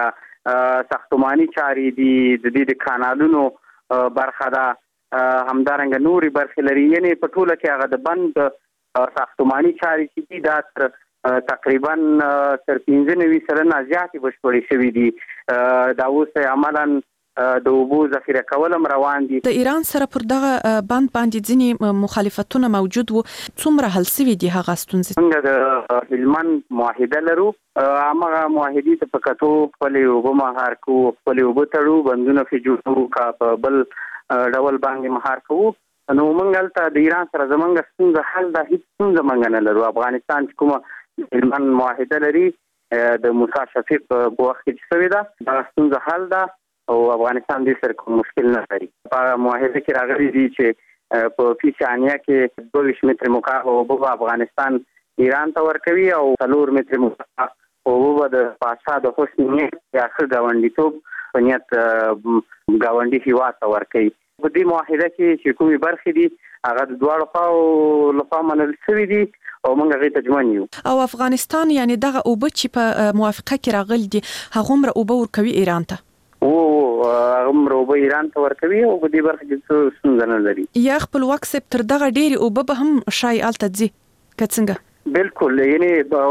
T: ساختماني چارې دي د دې د کانالونو برخه ده همدارنګه نوري برخې لري یعنی په ټوله کې هغه د بند ساختماني چارې چې دي دا تقریبا تر 95% زیاتې بشپړې شوې دي. دا اوس عملاً د اوبو ذخیره کولم روان دي.
S: د ایران سره پر دغه بند باندې ځینې مخالفتونه موجود وو څومره حل شوي دي هغه ستونزې؟
T: څنګه د هلمند معاهده لرو هغه معاهدې ته په کتو خپلې اوبه مهار کوو خپلې اوبه تړو بندونه پرې جوړوو که په بل ډول باندې مهار کوو نو موږ هلته د ایران سره زموږ ستونزه حل ده هېڅ ستونزه موږ نه لرو. افغانستان چې کومه هلمند معاهده لري د موسی شفیق په وخت کې چې شوې ده دا ستونزه حل ده او افغانستان دې سره کوم مشکل نه لري. په معاهده کې راغلي دي چې په فی ثانیه کې 22 متر مکعب اوبه افغانستان ایران ته ورکوي او 4 متر مکعب اوبه د پاشا د حسن نیت یا ښه ګاونډیتوب په نیت ګاونډي هیواد ته ورکوي. په دې معاهده کې چې کومې برخې دي هغه د دواړو خواو لخوا منل شوي دي او موږ هغې ته ژمن یو.
S: او افغانستان یعنی دغه اوبه چې په موافقه کې راغلي دي هغومره اوبه ورکوي ایران ته؟
T: هغومره اوبه ایران ته ورکوي او په دې برخه کې څه ستونزه نه لري.
S: یا خپلواک صاحب تر دغه ډېرې اوبه به هم شاید هلته ځي که څنګه؟
T: بالکل، یعنی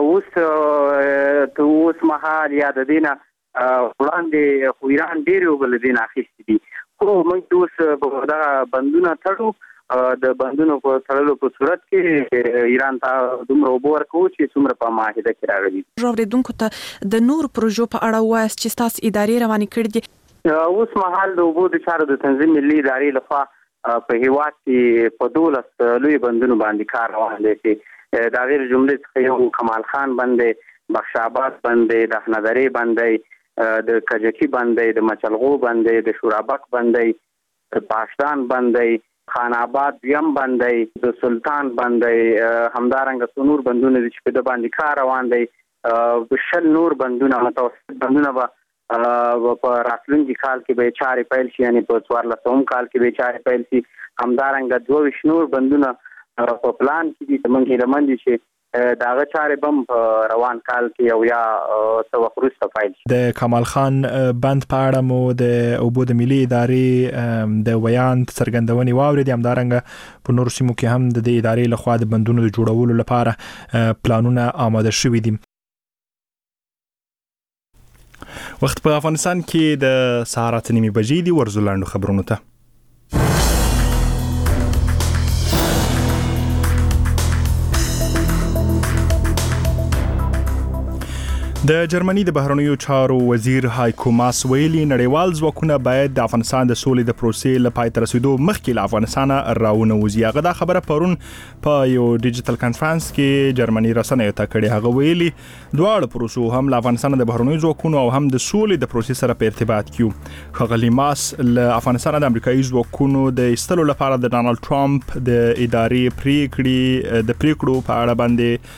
T: اوس مهال یا د دې نه وړاندې خو ایران ډېرې اوبه له دې نه اخیستې دي، خو موږ اوس په دغه بندونه تړو. د بندونو په تړلو په صورت کې ایران ته دومره اوبه ورکوو چې څومره په معاهده کې راغلي.
S: اورېدونکو ته د نورو پروژو په اړه ووایاست چې ستاسو ادارې روانې کړي دي.
T: اوس مهال د اوبو د چارو د تنظیم ملي ادارې لخوا په هیواد کې په 12 لوی بندونو باندې کار روان دی چې د غیر جملې څخه یو کمال خان بند دی، بخش آباد بند دی، د حنادرې بند دی، د کجکي بند دی، د مچلغو بند دی، د شورابک بند دی، د پاشدان بند دی، خان آباد یم بند دی، د سلطان بند دی، همدارنګه څو نور بندونه دي چې په د باندې کار روان دی. 20 نور بندونه متوسط بندونه به په راتلونکي کال کې به چارې پیل شي، یعنی په 14 کال کې به چارې پیل شي. همدارنګه 22 نور بندونه په پلان کې دي چې موږ هیله مند یو چې د هغه چارې به هم روان کال کې او یا څه وخت وروسته پیل شي.
A: د کمال خان بند په اړه مو د اوبو د ملي ادارې د ویاند څرګندونې واورېدې، همدارنګه په نورو سیمو کې هم د دې ادارې لخوا د بندونو د جوړولو لپاره پلانونه آماده شوي دي. وخت په افغانستان کې د سهار 8:30 بجې دي. ورځو لاندو خبرونو ته د جرمني د بهرنیو چارو وزیر هایکو ماس ویلي نړیوال ځواکونه باید د افغانستان د سولې د پروسې له پای ته رسیدو مخکې له افغانستان راونوځي. هغه دا خبره پرون په یو ډیجیټل کانفرنس کې جرمني رسنیو ته کړې. هغه ویلي دواړه پروسو هم له افغانستان د بهرنیو ځواکونو او هم د سولې د پروسې سره په ارتباط کې. ښاغلي ماس له افغانستان د امریکایي ځواکونو د ایستلو لپاره د ډانلډ ټرمپ د ادارې پریکړو په اړه باندې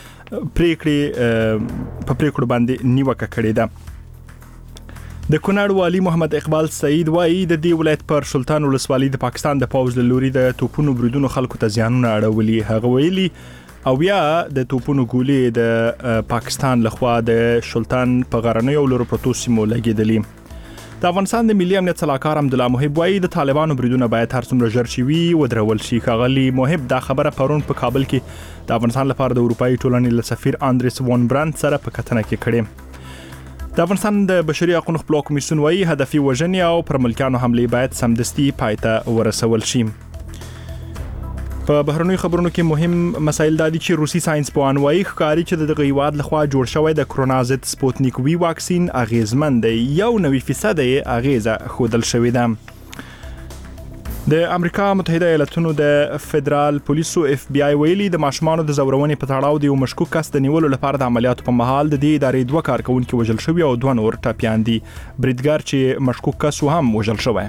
A: پریکړو باندې نیوکه کړې ده. د کونړ والی محمد اقبال سعید وایي د دې ولایت پر سلطان ولسوالۍ د پاکستان د پوځ له لوري د توپونو بریدونو خلکو ته زیانونه اړولي. هغه ویلي او یا د توپونو ګولې د پاکستان لخوا د سلطان په غرنیو لورو پروتو سیمو لګیدلې. د افغانستان د ملي امنیت سلاکار عبدالله محب وایي د طالبانو بریدونه باید هر څومره ژر شي ودرول شي. ښاغلي محب دا خبره پرون په کابل کې د افغانستان لپاره د اروپאי ټولنې له سفیر اندریس وون برانت سره په کتنه کې کړې. د افغانستان د بشري حقوقو خپلواک کمیسیون وایي هدفي وژنې او پر ملکیانو حملې باید سمدستي پای ته ورسول شي. په بهرنیو خبرونو کې مهم مسایل دادي چې روسي ساينس پوهان وایي ښکاري چې د هیواد لخوا جوړ شوی د کرونا ضد سپوتنیک وی واکسین اغیزمن دی، 90% یې اغیزه ښودل شوې ده. د امریکا متحده ایالاتونو د فدرال پولیسو FBI ویلي د ماشومانو د زورونې په تړاو د یو مشکوک کس د نیولو لپاره د عملیاتو په مهال د دې ادارې 2 کارکونکو وژل شوي او 2 نور ټپیان دي. بریدګر چې مشکوک کس هم وژل شوی.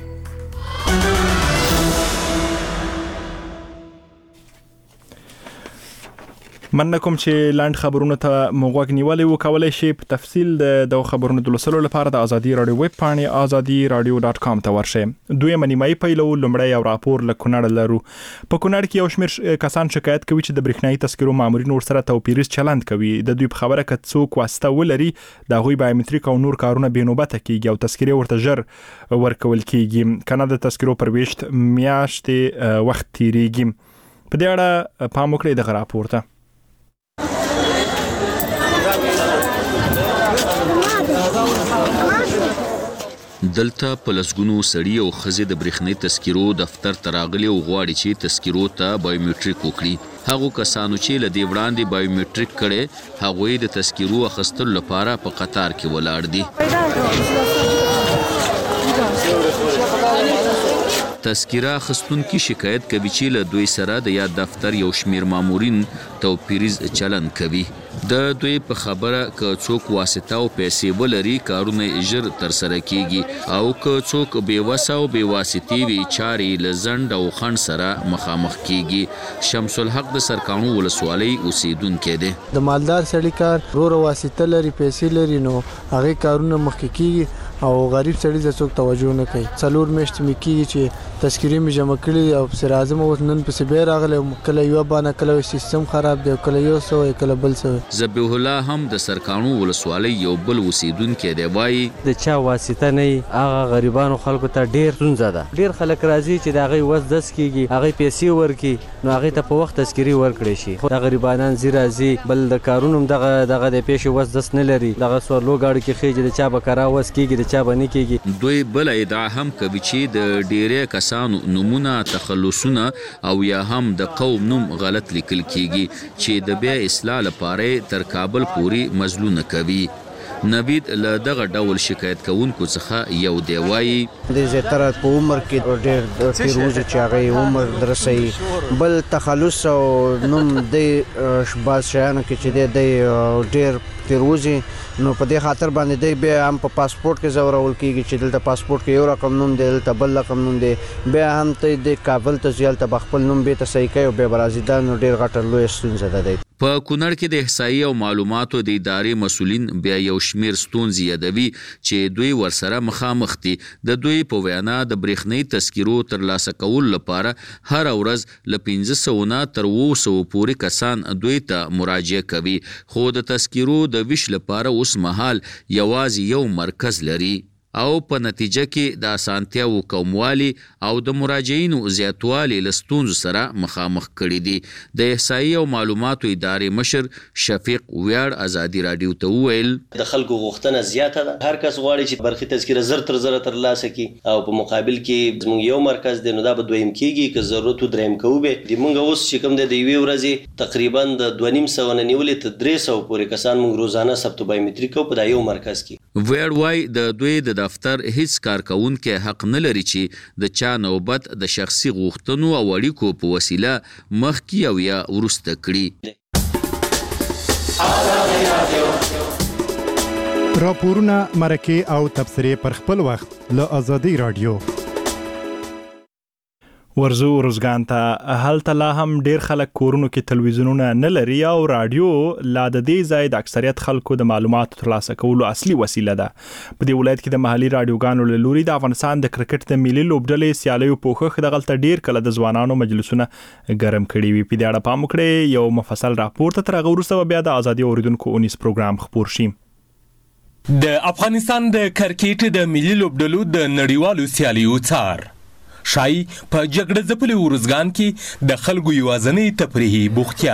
A: مننه کوم چې لاند خبرونه ته موږ نیولې وو. کولای شئ په تفصیل د خبرونو د لوستلو لپاره د ازادي رادیو ویب پاڼې azadi.radio.com ته ورشئ. دویمه نیمایي پیلو لومړی یو راپور له کونړ لرو. په کونړ کې یو شمېر کسان شکایت کوي چې د برېښنايي تذکرو مامورین ورسره توپیریز چلند کوي. د دوی په خبره که څوک واسطه ولري د هغوی بایومټریک او نور کارونه بې نوبته کیږي او تذکرې ورته ژر ورکول کیږي. کنه د تذکرو پر ویشت میاشتې وخت تیریږي. په دې اړه پام وکړئ دغه راپور ته.
U: دلته په لسګونو سړي او ښځې د برېښنايي تذکرو دفتر ته راغلي او غواړي چې تذکرو ته بایومټریک وکړي. هغو کسانو چې له دې وړاندې بایومټریک کړي هغوی د تذکرو اخیستلو لپاره په قطار کې ولاړ دي. تذکره اخیستونکي شکایت کوي چې له دوی سره د یاد دفتر یو شمېر مامورین توپیریز چلند کوي. د دوی په خبره که څوک واسطه او پیسې ولري کارونه ژر ترسره کیږي او که څوک بېوسه او بېواسطې وي چارې له ځنډ او خنډ سره مخامخ کیږي. شمس الحق د سرکاڼو ولسوالۍ اوسیدونکی دی.
B: د مالدار سړي کار ورو واسطه لري پیسې لري نو هغه کارونه مخکې کیږي او غریب سړي ته څوک توجه نه کوي. 4 میاشتې مې کیږي چې تذکرې مې جمع کړې او پسې راځم اوس نن پسې بیا راغلی کله یوه بانه کله سیستم خراب دی کله یو څه کله بل څه.
U: ذبیح الله هم د سرکاڼو ولسوالۍ یو بل اوسیدونکی دی. وایي
V: د چا واسطه نه هغه غریبانو خلکو ته ډېر ستونزه ده. ډېر خلک راځي چې د هغې وس دس کیږي هغې پیسې ورکړي نو هغې ته په وخت تذکرې ورکړی شي. خو دا غریبانان ځي راځي بل د کارونو هم دغه د پیسې وس دس نه لري. دغه سوارلو گاډو کې خېږي د چا به کرا وس کیږي د چا به نه کیږي.
U: دوی بل ادعا هم کوي چې د ډېرې کسانو نمونه تخلصونه او یا هم د قوم نوم غلط لیکل کیږي چې د بیا اصلاح لپاره تر کابل پورې مزلونه کوي. نوید له دغه ډول شکایت کوونکو څخه یو دی. وایي
W: د زیاتره په عمر کې ډېر تیروزي چې هغه عمر درسي بل تخلص او نوم د بعض شیانو کې چې د ډېر تیروزي نو په دې خاطر باندې دی بیا هم په پاسپورت کې زورول کیږي چې دلته پاسپورت کې یو رقم نوم دی دلته بل رقم نوم دی بیا هم ته د کابل ته ځي هلته به خپل نوم بېرته صحیح کوي او بیا به راځي. دا نو ډېر غټه لویه ستونزه ده.
U: په کونړ کې د احصایې او معلوماتو د ادارې مسؤلین بیا یو شمیر ستونزې یادوي چې دوی ورسره مخامخ دي. د دوی په وینا د برېښنایي تذکیرو ترلاسه کولو لپاره هره ورځ له 500 نه تر 200 پورې کسان دوی ته مراجعه کوي خو د تذکیرو د ویش لپاره اوس مهال یوازې یو مرکز لري او په نتیجه کې د اسانتیاو کموالی او د مراجعینو زیاتوالی له ستونزو سره مخامخ کړي دي. د احصایې او معلوماتو ادارې مشر شفیق ویاړ ازادي راډیو ته وویل
X: د خلکو غوښتنه زیاته ده. هر کس غواړي چې برخي تذکره زر تر زر ترلاسه کړي او په مقابل کې زموږ یو مرکز دی نو دا به دویم کیږي که ضرورت و دریم کوو به د موږ اوس چې کوم دی د یوې ورځې تقریبا د 2.5 نه نیولې تر 300 پورې کسان موږ روزانه ثبت بایومټریک کوو په دا یو مرکز کې.
U: ویاړ وایي د دوی د دفتر هیڅ کارکونکي حق نه لري چې د چا نوبت د شخصي غوښتنو او اړیکو په وسیله مخکې او یا وروسته کړي.
J: راپورونه مرکه او تبصرې پر خپل وخت له آزادي رادیو.
A: ورزو روزګان ته هلته لا هم ډیر خلک کورونو کې تلویزیونونه نه لري او رادیو لا د دې ځای د اکثریت خلکو د معلوماتو ترلاسه کولو اصلي وسیله ده. په دې ولایت کې د محلي رادیوګانو له لوري د افغانستان د کرکټ د ملي لوبډلې سیالیو پوښښ دغلته ډیر کله د ځوانانو مجلسونه ګرم کړي وي. په دې اړه پام وکړئ یو مفصل راپور ته تر هغه وروسته بیا د ازادي اوریدونکو 19 پروګرام خپور شي.
Y: د افغانستان د کرکټ د ملي لوبډلو د نړیوالو سیالیو څار شای په جګړه ځپلي ورزګان کې د خلکو یوازنۍ تفریحي بوختیا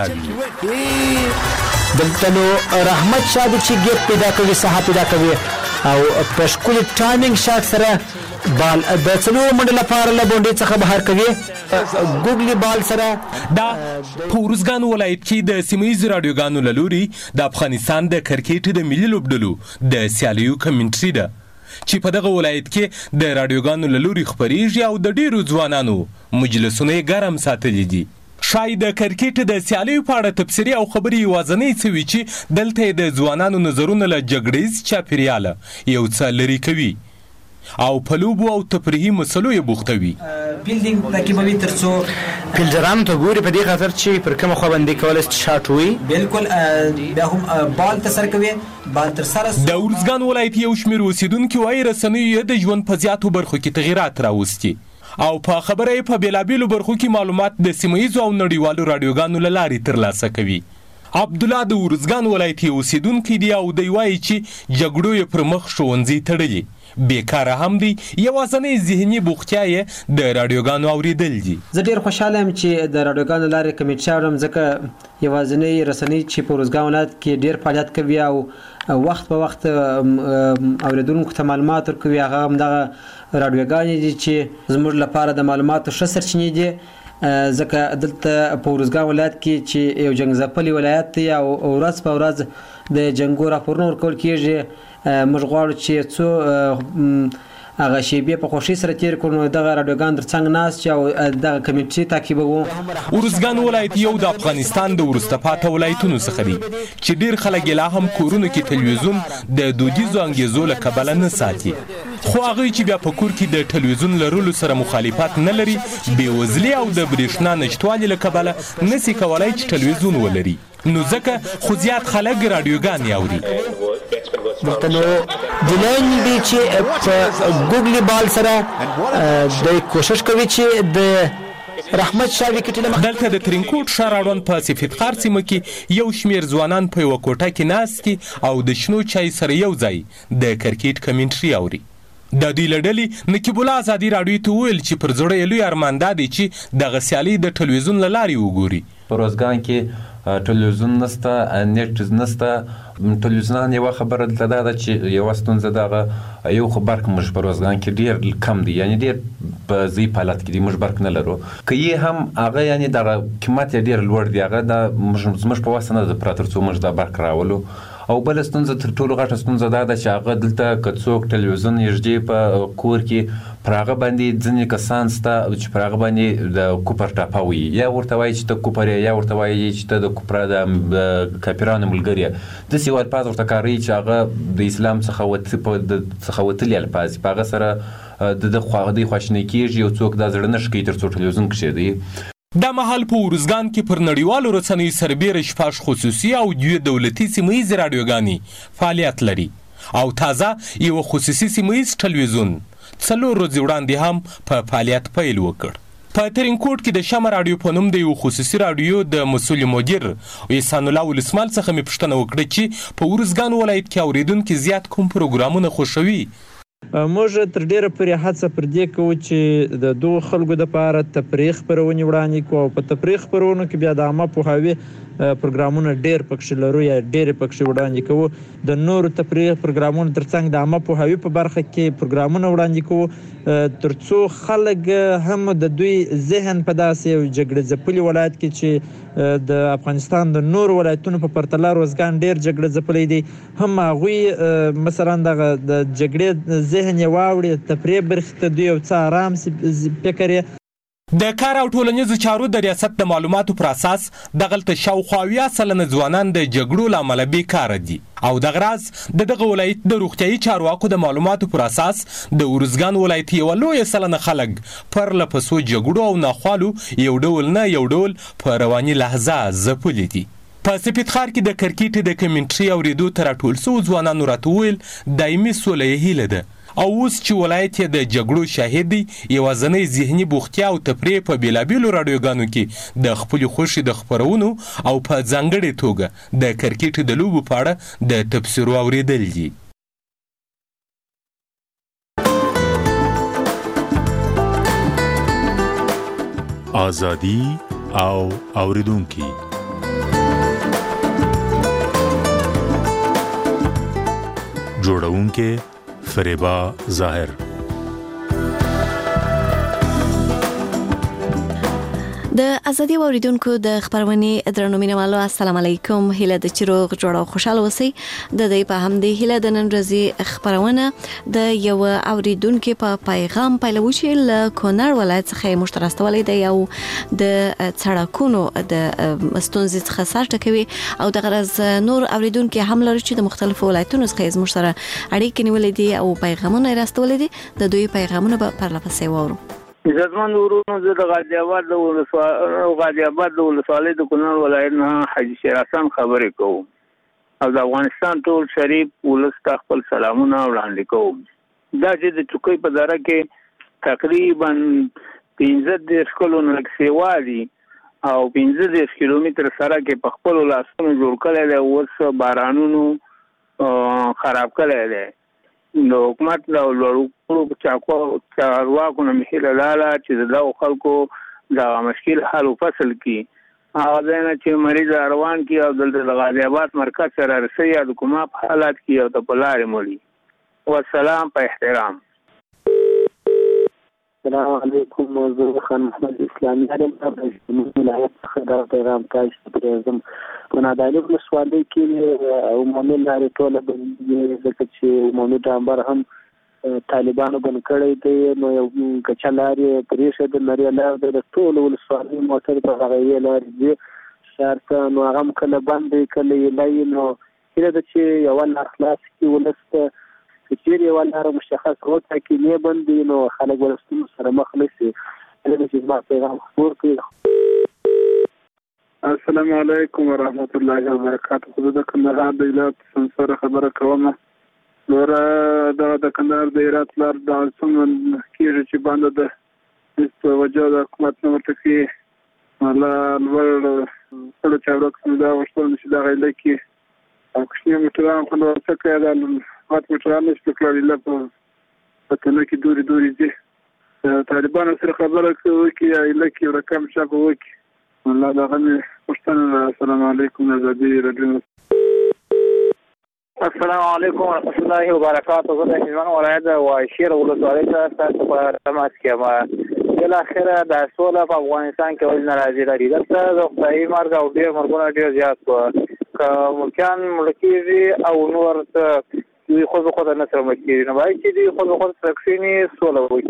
Z: دلته نو رحمت شاه د چې ګیپ پیدا کوي ساحه پیدا کوي او په ښکلي ټایمینګ شاټ سره بال د څلورو منډو لپاره له بونډې څخه بهر کوي ګوګلي بال سره.
Y: دا په ورزګان ولایت کې د سیمهیزو راډیوګانو له لوري د افغانستان د کرکټ د ملي لوبډلو د سیالیو کمنټري ده چې په دغه ولایت کې د راډیوګانو له لوري خپریږي او د ډیرو ځوانانو مجلسونه یې ګرم ساتلي دي. شاید د کرکټ د سیالیو په اړه تبصرې او خبرې یوازنۍ څه وي چې دلته د ځوانانو نظرونه له جګړیز چاپیریاله یو څه لرې کوي او په لوبو او تفریحي مسلو یې بوختوي.
Z: فیلډینګ پکې به وي تر څو فیلډرانو ته ګوري په دې خاطر چې پر کومه خوا باندې کولی شي شاټ ووي. بالکل بیا هم بال ته سر کوي بال تر سره.
Y: د ورزګان ولایت یو شمېر اوسېدونکي وایي رسنیو د ژوند په زیاتو برخو کې تغیرات راوستي او په خبره یې په بېلابېلو برخو کې معلومات د سیمهیزو او نړیوالو راډیوګانو له لارې ترلاسه کوي. عبدالله د ورزګان ولایت اوسېدونکی دی او دی وایي چې جګړو یې پر مخ ښوونځي تړلي بیکاره هم دی یوازنۍ ذهني بوختیا یې د راډیوګانو اورېدل دي.
Z: زه ډېر خوشحاله یم چې د راډیوګانو لارې کمیټه اورم ځکه یوازنۍ رسنۍ چې په ورزګان ولایت کې ډېر فعالیت کوي او وخت په وخت اورېدونکو ته معلومات ورکوي. هغه همدغه راډیوګانې دي چې زموږ لپاره د معلوماتو ښه سرچینې دي ځکه دلته په ورزګان ولایت کې چې یو جنګ ځپلي ولایت دی او ورځ په ورځ د جنګو راپورونه ورکول کېږي. موږ غواړو چې څو هغه شیبې په خوشي سره تیر کړو دغه رادیوګان ترڅنګ ناس چې او دغه کمیټې تعقیبوو.
Y: ورزګان ولایت یو د افغانستان د وروسته پاتې ولایتونو څخه دی چې ډیر خلک لا هم کورونو کې تلویزیون د دودیزو انګیزو له کبله نه ساتي، خو هغه چې بیا په کور کې د تلویزیون لرلو سره مخالفت نه لري، بېوزلي او د برېښنا نشتوالي له کبله نسي کولای چې تلویزیون ولري، نو ځکه خو زیات خلک رادیوګانې اوري.
C: دلته نو دلین دی چې په ګوګل بال سره د کوشش کوي چې د رحمت شاه وکټ
Y: دلته د ترینکوټ ښار اړوند په سفیدخار سیمه کې یو شمیر ځوانان په یوه کوټه کې ناست دي او د شنو چای سره یو ځای د کرکټ کمنټري اوري. د دوی له ډلې نقیب الله ازادي راډیو ته وویل چې پر زړه یې لوی ارمان دا دی چې دغه سیالي د تلویزیون له لارې وګوري.
D: په روزګان کې تلویزیون نسته، نت نسته. تلویزیون یوه خبره دلته دا ده چې یوه ستونزه دغه یو خو برق موږ په روزګان کې ډېر کم دی، یعنی ډېر په ضعیف حالت کې دی، موږ برق نه لرو. که یې هم هغه یعنی دغه قیمت یې ډېر لوړ دی، هغه زموږ په وسه نه ده پوره تر څو موږ دا برق راولو. او بله ستونزه تر ټولو غټه ستونزه دا ده چې هغه دلته که څوک تلویزیون نږدې په کور کې پر هغه باندې ځینې کسان شته چې پر هغه باندې د کوپر ټاپه وي، یا ورته وایي چې ته کوپر یې، یا ورته وایي چې ته د کوپره د کاپیرانو ملګری یې. داسې یو الفاظ ورته کاروي چې هغه د اسلام څخه وتلي الفاظ په هغه سره د دوی خواشینی کېږي، یو څوک دا زړه نه ښه کوي تر څو تلویزیون کښېږدي.
Y: دا مهال په ورزګان کې پر نړیوالو رسنیو سربیره شپږ خصوصي او دوه دولتي سیمه ییزې راډیوګانې فعالیت لري او تازه یو خصوصي سیمه ییز تلویزیون 4 ورځې وړاندې هم په فعالیت پیل وکړ. په ترینکوټ کې د شمع راډیو په نوم د یو خصوصي راډیو د مسؤل مدیر احسان الله ولسمال څخه مې پوښتنه وکړه چې په ورزګان ولایت کې اوریدونکي زیات کوم پروګرامونه خوښوي.
E: موږ تر ډیره پورې هڅه پر دې کوو چې د دوه خلکو دپاره تفریح خپرونې وړاندې کوو، او په تفریح خپرونو کې بیا د عامه پوهاوي پروګرامونه ډیر پکښې لرو یا ډېرې پکښې وړاندې کوو. د نورو تفریح پروګرامونو ترڅنګ د عامه پوهاوي په برخه کې پروګرامونه وړاندې کوو تر څو خلک هم د دوی ذهن په داسې یو جګړه ځپلي ولایت کې چې د افغانستان د نورو ولایتونو په پرتله روزګان ډیر جګړه ځپلی دی، هم هغوی مثلا دغه د جګړې ذهن یې واوړي، تفریح برخې ته دوی یو څه ارام فکر یې.
Y: د کار او ټولنیزو چارو د ریاست د معلوماتو پر اساس دغلته شاوخوا 80% ځوانان د جګړو له امله بیکاره دي او دغه راز دغه ولایت د روغتیايي چارواکو د معلوماتو پر اساس د ورزګان ولایت یو لوی سلنه خلک پر لپسو جګړو او ناخوالو یو ډول په رواني لحظه ځپلي دي. په سپیدخار کې د کرکټ د کمنټري اوریدو تر ټول سو ځوانانو راته ویل دایمي سوله یې هیله ده او اوس چې ولایت یې د جګړو شاهد دی، یوازینۍ ذهني بوختیا او تفریح په بېلابېلو راډیوګانو کې د خپلې خوښې د خپرونو او په ځانګړې توګه د کرکټ د لوبو په اړه د تبصرو اورېدل دي.
H: ازادي او اوریدونکي جوړونکي فریبا ظاهر.
I: د ازادي اوریدونکو د خبرونې درنو مینوالو السلام علیکم، هیله د چروغ جوړ او خوشاله اوسئ. د دې په هم د هیله د نن ورځې خبرونه د یو اوریدونکو په پیغام پیلوي چې له کونړ ولایت څخه مشترستولې د یو د سړکونو د ستونزې څخه سر ټکوي او د غرض نور اوریدونکو هم لري چې د مختلفو ولایتونو څخه زموږ سره اړیکې نیولې دي او پیغامونه راستولې دي. د دوی پیغامونه به پر لپسې وورو.
L: عزتمن ورونو، زه د غازی آباد د ولسوالۍ د کونړ ولایت نه حاجي شیر حسن خبرې کوم او د افغانستان ټول شریف ولس ته خپل سلامونه وړاندې کوم. دا چې د چوکۍ په دره کې تقریبا 15 کلونه لږ سیوا دي او 15 کیلومتر سړک په خپل لاسونو جوړ کړی دی، اوس بارانونو خراب کړی دی. د حکومت له لوړو چارواکو نه مهیله لاله چې د خلکو د مشکل حل او فصل کې هغه ځای نه چې مریض روان کی او دلته د غازی آباد مرکز سره رسي یا د کومه په حالات کې او د پلار مولي. والسلام په احترام.
R: السلام علیکم، موضوع خان محمد اسلامي علم د ولایت څخه دا پیغام تاسو ته درځم. ونادالي ولسوالۍ کې عمومي لارې ټوله بندي ځکه چې عمومي ډامبر هم طالبانو بن کړی دی نو یو کچلارې پریشه د نری لار د ټول ولسوالۍ موټر په هغه لار دی شارته نو هغه کله باندې کله یې نو کله د چې یو لار خلاص کی ولسته چې یو لار مشخص وته کې نه باندې نو خلک ورستو سره مخلصي د چې ما پیغام خبر کړی.
F: السلام علیکم ورحمت الله وبرکاته. خو د کندهار د ایلات سره خبره کوم. نور د کندهار د ایرات لار د څنګه کېږي چې باندې د په وجه د حکومت نو ورته کې الله ور څه چارو کوم دا وشتل چې دا غیله کې او کښنی موټران خو نو څه کوي دا مات موټران نشته کړی لکه څنګه کې دوري دي طالبانو سره خبره کوي کې ایله کې رقم شاکو وکي الله دا غني پښتنه. السلام علیکم زدي رادیو.
G: السلام علیکم ورحمۃ اللہ وبرکاتہ. زه د هلمند ولایت واشیر ولسوالۍ څخه تاسو په تماس کې یم. بل اخره د سوله په افغانستان کې ولې ناراضي لري دلته د خدای مرګ او ډېر مرګونه ډېر زیات وو که ملکیان ملکیږي او نور دوی خود به خود نه سره ملکیږي نو باید چې دوی خود به خود سره کښېني سوله وکړي.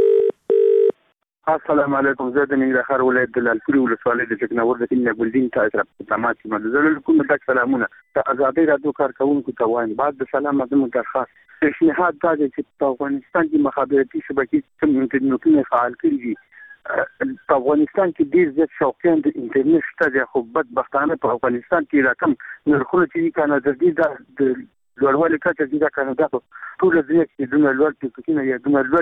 Q: السلام علیکم. زه د ننګرهار ولایت د لالپورې ولسوالۍ د ټکناور د کلي ګلدین تاسو په تماس کې یم. زه له کوم تک سلامونه د ازادۍ رادیو کارکونکو ته وایم. بعد د سلام زموږ درخواست پیشنهاد دا دی چې په افغانستان کې مخابراتي شبکې کوم انټرنیټونه فعال کړي دي. په افغانستان کې ډېر زیات شوقیان د انټرنیټ شته دي خو بدبختانه په افغانستان کې رقم نرخونه چې کنه د دې د لوړوالي کچه دي کنه دا ټول دې چې دومره لوړ ټکټونه یا دومره لوړ